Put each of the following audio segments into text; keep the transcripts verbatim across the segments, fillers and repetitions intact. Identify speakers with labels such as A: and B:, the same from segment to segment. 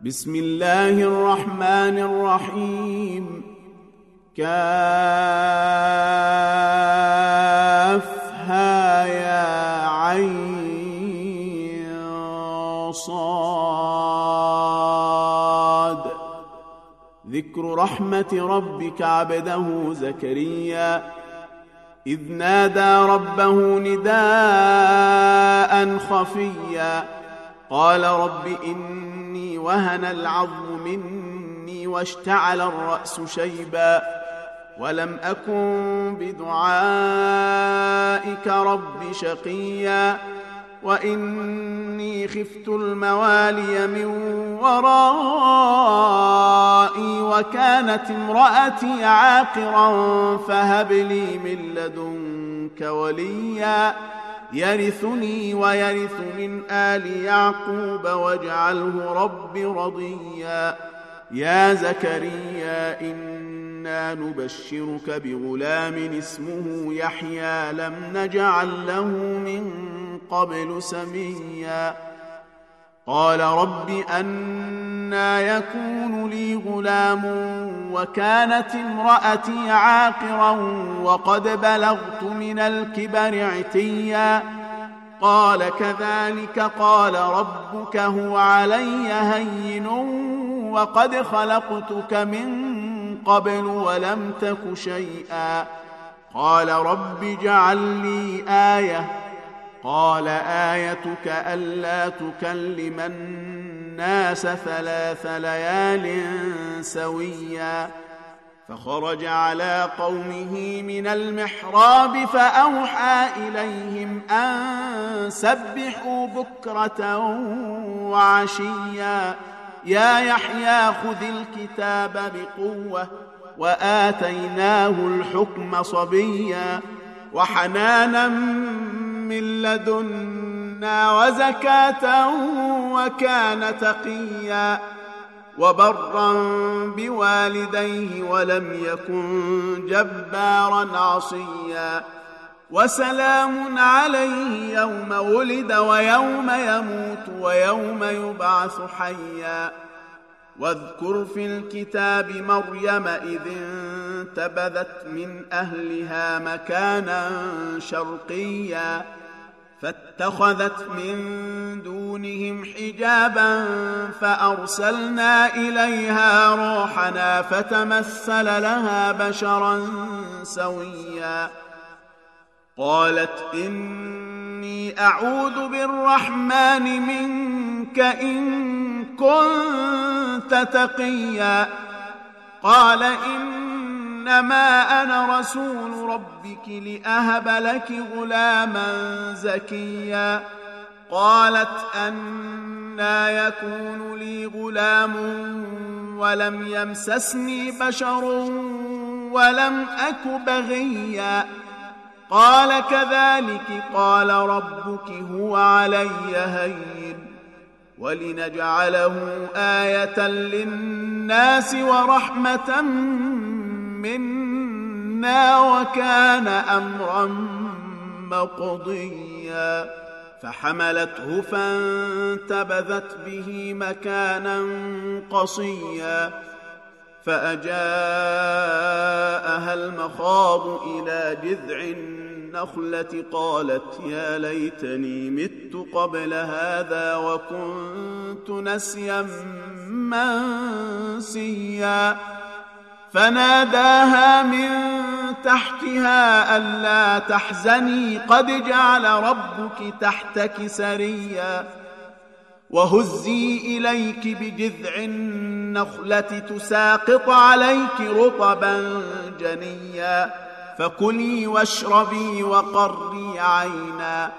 A: بسم الله الرحمن الرحيم. كافها يا عين صاد. ذكر رحمة ربك عبده زكريا إذ نادى ربه نداء خفيا قال رب إني وهن العظم مني واشتعل الرأس شيبا ولم أكن بدعائك رب شقيا وإني خفت الموالي من ورائي وكانت امرأتي عاقرا فهب لي من لدنك وليا يرثني ويرث من آل يعقوب واجعله رب رضيا. يا زكريا إنا نبشرك بغلام اسمه يحيى لم نجعل له من قبل سميا. قال رب أنى يكون لي غلام وكانت امرأتي عاقرا وقد بلغت من الكبر عتيا. قال كذلك قال ربك هو علي هين وقد خلقتك من قبل ولم تك شيئا. قال رب اجعل لي آية. قال آيتك ألا تكلم الناس ثلاث ليال سويا. فخرج على قومه من المحراب فأوحى إليهم أن سبحوا بكرة وعشيا. يا يحيى خذ الكتاب بقوة وآتيناه الحكم صبيا وحنانا من لدنا وزكاة وكان تقيا وبرا بوالديه ولم يكن جبارا عصيا. وسلام عليه يوم ولد ويوم يموت ويوم يبعث حيا. واذكر في الكتاب مريم إذ انتبذت من أهلها مكانا شرقيا فاتخذت من دونهم حجابا فأرسلنا إليها روحنا فتمثل لها بشرا سويا. قالت إني أعوذ بالرحمن منك إن كنت تقيا. قال إنما أنا رسول ربك لأهب لك غلاما زكيا. قالت أنى يكون لي غلام ولم يمسسني بشر ولم أك بغيا. قال كذلك قال ربك هو علي هين ولنجعله آية للناس ورحمة منا وكان أمرا مقضيا. فحملته فانتبذت به مكانا قصيا فأجاءها المخاض إلى جذع النخلة قالت يا ليتني مت قبل هذا وكنت نسيا منسيا. فناداها من تحتها ألا تحزني قد جعل ربك تحتك سريا. وهزي إليك بجذع النخلة تساقط عليك رطبا جنيا. فكلي واشربي وقري عينا.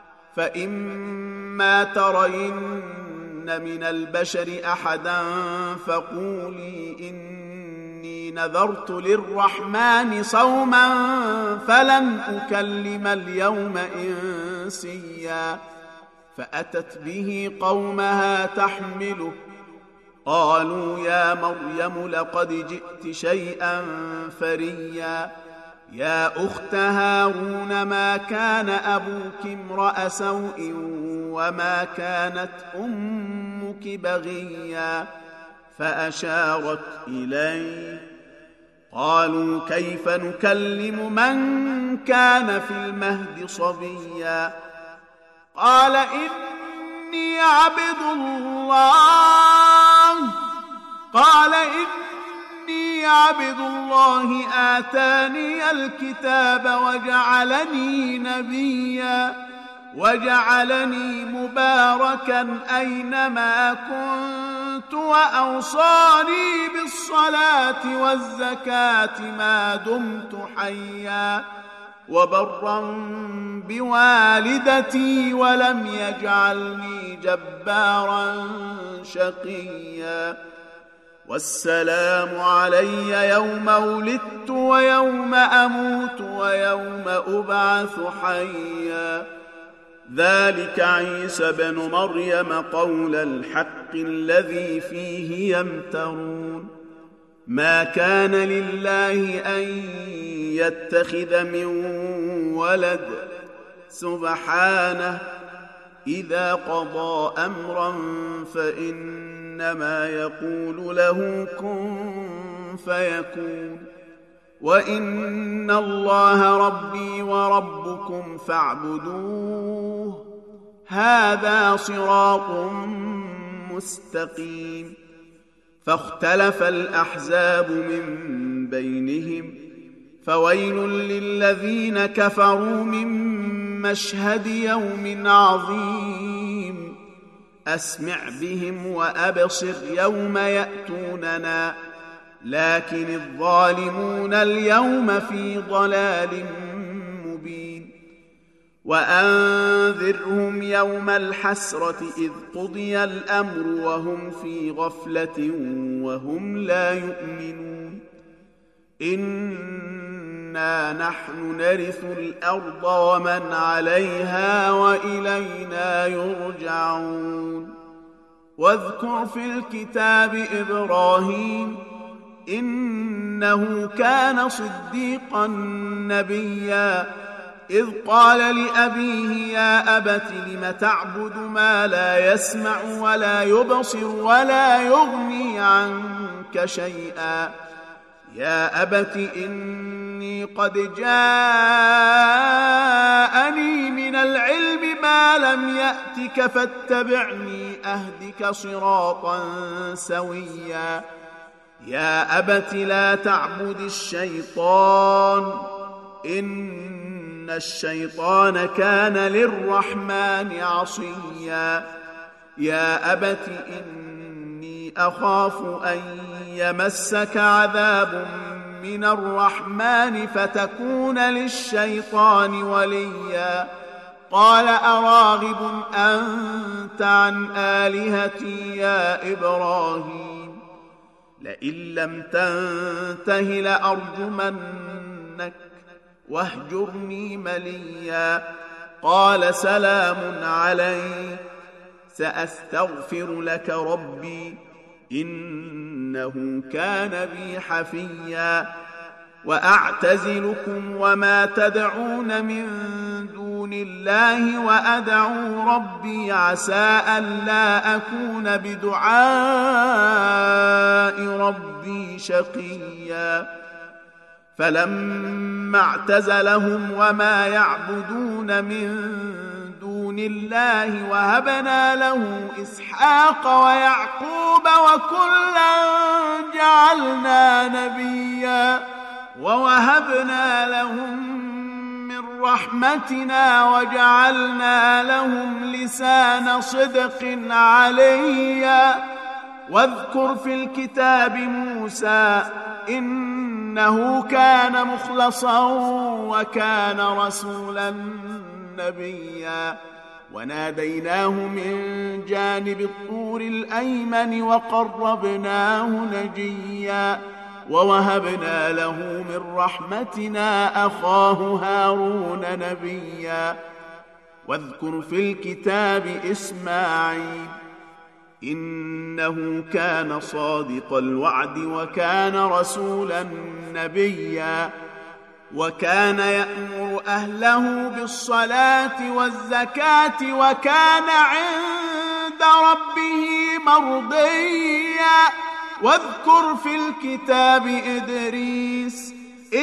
A: فإما ترين من البشر أحدا فقولي إني نذرت للرحمن صوما فلن أكلم اليوم إنسيا. فأتت به قومها تحمله قالوا يا مريم لقد جئت شيئا فريا. يا أخت هارون ما كان أبوك امرأ سوء وما كانت أمك منك بغيا فأشارت إليه. قالوا كيف نكلم من كان في المهد صبيا قال إني عبد الله قال إني عبد الله آتاني الكتاب وجعلني نبيا وجعلني مباركا أينما كنت وأوصاني بالصلاة والزكاة ما دمت حيا وبرا بوالدتي ولم يجعلني جبارا شقيا والسلام علي يوم ولدت ويوم أموت ويوم أبعث حيا ذلك عيسى بن مريم قول الحق الذي فيه يمترون ما كان لله أن يتخذ من ولد سبحانه إذا قضى أمرا فإنما يقول له كن فيكون وإن الله ربي وربكم فاعبدوه هذا صراط مستقيم فاختلف الأحزاب من بينهم فويل للذين كفروا من مشهد يوم عظيم أسمع بهم وأبصر يوم يأتوننا لكن الظالمون اليوم في ضلال مبين وأنذرهم يوم الحسرة إذ قضي الأمر وهم في غفلة وهم لا يؤمنون إنا نحن نرث الأرض ومن عليها وإلينا يرجعون واذكر في الكتاب إبراهيم إنه كان صديقا نبيا إذ قال لأبيه يا أبت لم تعبد ما لا يسمع ولا يبصر ولا يغني عنك شيئا يا أبت إني قد جاءني من العلم ما لم يأتك فاتبعني أهدك صراطا سويا يا أبت لا تعبد الشيطان إن الشيطان كان للرحمن عصيا يا أبت إني أخاف أن يمسك عذاب من الرحمن فتكون للشيطان وليا قال أراغب أنت عن آلهتي يا إبراهيم لئن لم تنته لأرجمنك واهجرني مليا قال سلام عليك سأستغفر لك ربي إنه كان بي حفيا وأعتزلكم وما تدعون من دون الله وأدعو ربي عسى ألا أكون بدعاء ربي شقيا فلما اعتزلهم وما يعبدون من دون الله وهبنا له إسحاق ويعقوب وكلا جعلنا نبيا ووهبنا لهم من رحمتنا وجعلنا لهم لسان صدق عليا واذكر في الكتاب موسى إنه كان مخلصا وكان رسولا نبيا وناديناه من جانب الطور الأيمن وقربناه نجيا ووهبنا له من رحمتنا أخاه هارون نبيا واذكر في الكتاب إسماعيل إنه كان صادق الوعد وكان رسولا نبيا وكان يأمر أهله بالصلاة والزكاة وكان عند ربه مرضيا واذكر في الكتاب إدريس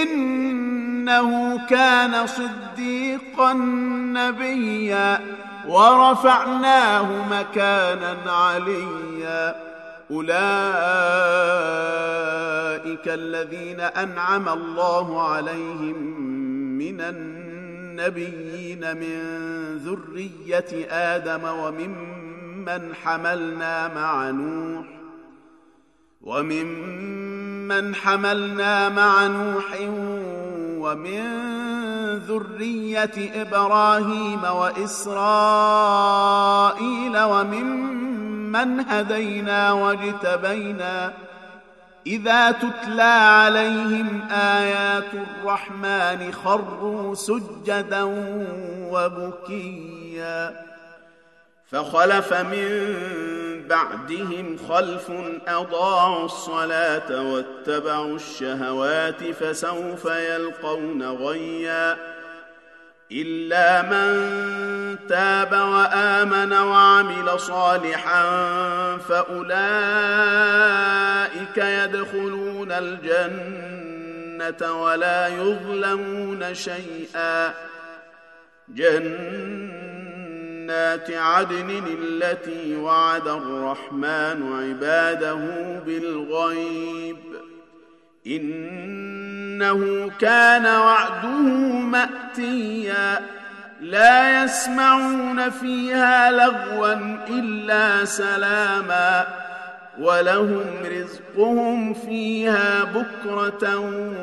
A: إنه كان صديقا نبيا ورفعناه مكانا عليا أولئك الذين أنعم الله عليهم من النبيين من ذرية آدم وممن حملنا مع نوح وممن حملنا مع نوح ومن ذرية إبراهيم وإسرائيل وممن هدينا واجتبينا إذا تتلى عليهم آيات الرحمن خروا سجدا وبكيا فخلف من بعدهم خلف أضاعوا الصلاة واتبعوا الشهوات فسوف يلقون غيا إلا من تاب وآمن وعمل صالحا فأولئك يدخلون الجنة ولا يظلمون شيئا جنات عدن التي وعد الرحمن عباده بالغيب إنه كان وعده مأتيا لا يسمعون فيها لغوا إلا سلاما ولهم رزقهم فيها بكرة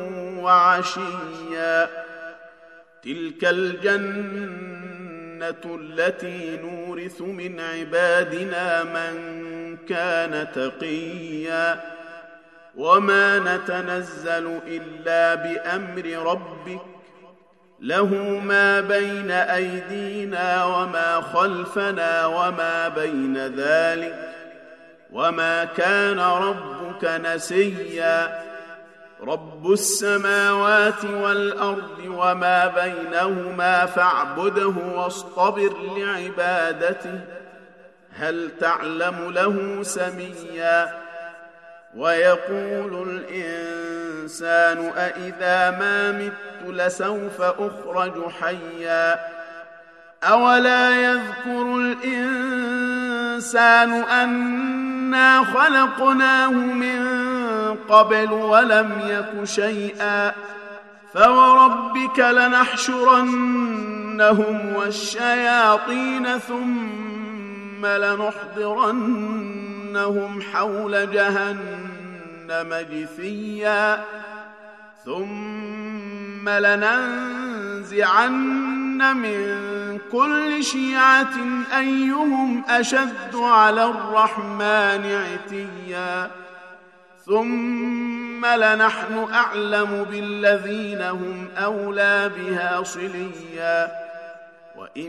A: وعشيا تلك الجنة التي نورث من عبادنا من كان تقيا وما نتنزل إلا بأمر ربك له ما بين أيدينا وما خلفنا وما بين ذلك وما كان ربك نسيا رب السماوات والأرض وما بينهما فاعبده واصطبر لعبادته هل تعلم له سميا ويقول الإنسان أإذا ما مت لسوف أخرج حيا أولا يذكر الإنسان أنا خلقناه من قبل ولم يك شيئا فوربك لنحشرنهم والشياطين ثم لنحضرنهم حول جهنم جثيا ثم لننزعن من كل شيعة أيهم أشد على الرحمن عتيا ثم لنحن أعلم بالذين هم أولى بها صليا وإن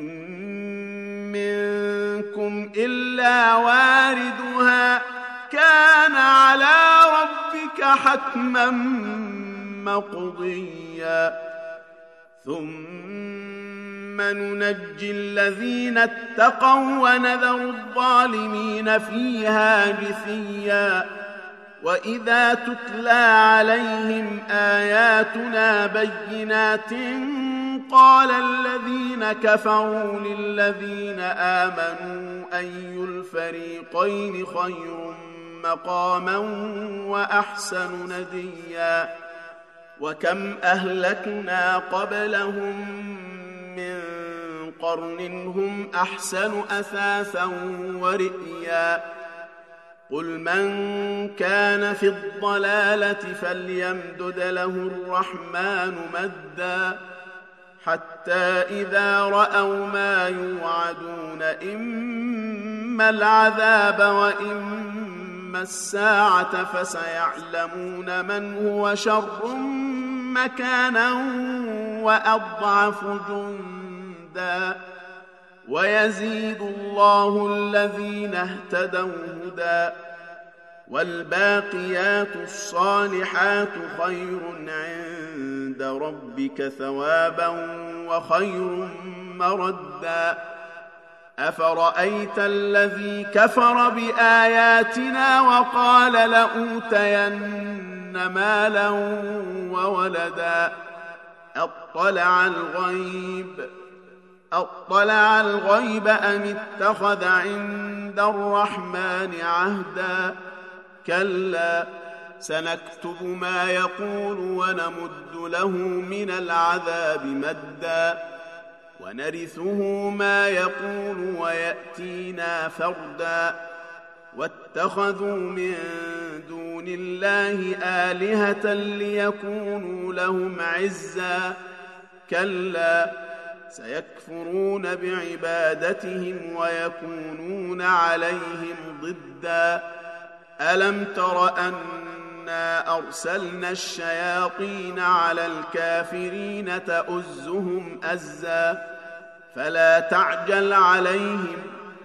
A: منكم إلا واردها كان على ربك حتما مقضيا ثم ننجي الذين اتقوا ونذر الظالمين فيها جثيا وإذا تتلى عليهم آياتنا بينات قال الذين كفروا للذين آمنوا أي الفريقين خير مقاما وأحسن نديا وكم أهلكنا قبلهم من قرن هم أحسن أثاثا ورئيا قل من كان في الضلالة فليمدد له الرحمن مدا حتى إذا رأوا ما يوعدون إما العذاب وإما الساعة فسيعلمون من هو شر مكانا وأضعف جندا ويزيد الله الذين اهتدوا هدى والباقيات الصالحات خير عند ربك ثوابا وخير مردا أفرأيت الذي كفر بآياتنا وقال لأوتين مالا وولدا أطلع الغيب أطلع الغيب أم اتخذ عند الرحمن عهدا كلا سنكتب ما يقول ونمد له من العذاب مدا ونرثه ما يقول ويأتينا فردا واتخذوا من دون الله آلهة ليكونوا لهم عزا كلا سيكفرون بعبادتهم ويكونون عليهم ضدا ألم تر أنا أرسلنا الشياطين على الكافرين تؤزهم أزا فلا تعجل عليهم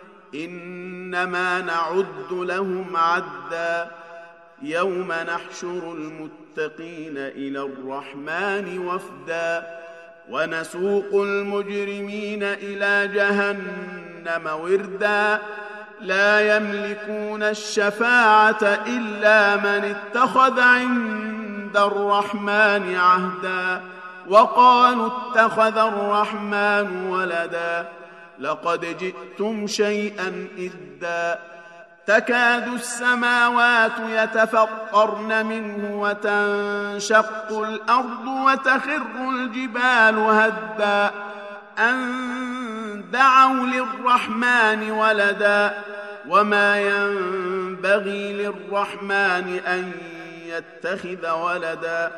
A: إنما نعد لهم عدا يوم نحشر المتقين إلى الرحمن وفدا ونسوق المجرمين إلى جهنم وردا لا يملكون الشفاعة إلا من اتخذ عند الرحمن عهدا وقالوا اتخذ الرحمن ولدا لقد جئتم شيئا إدا تكاد السماوات يتفطرن منه وتنشق الأرض وتخر الجبال هدا أن دعوا للرحمن ولدا وما ينبغي للرحمن أن يتخذ ولدا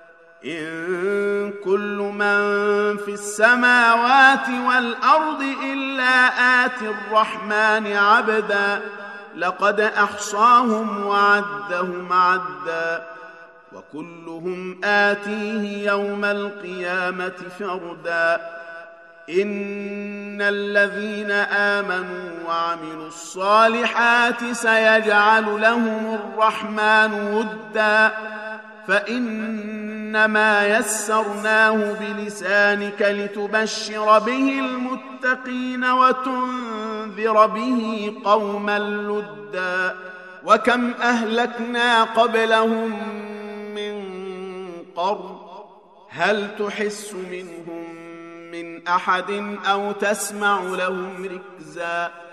A: إن كل من في السماوات والأرض إلا آتي الرحمن عبدا لقد أحصاهم وعدهم عدا وكلهم آتيه يوم القيامة فردا إن الذين آمنوا وعملوا الصالحات سيجعل لهم الرحمن ودا فإنما يسرناه بلسانك لتبشر به المتقين وتنذر به قوما لدا وكم أهلكنا قبلهم من قرن هل تحس منهم من أحد أو تسمع لهم ركزا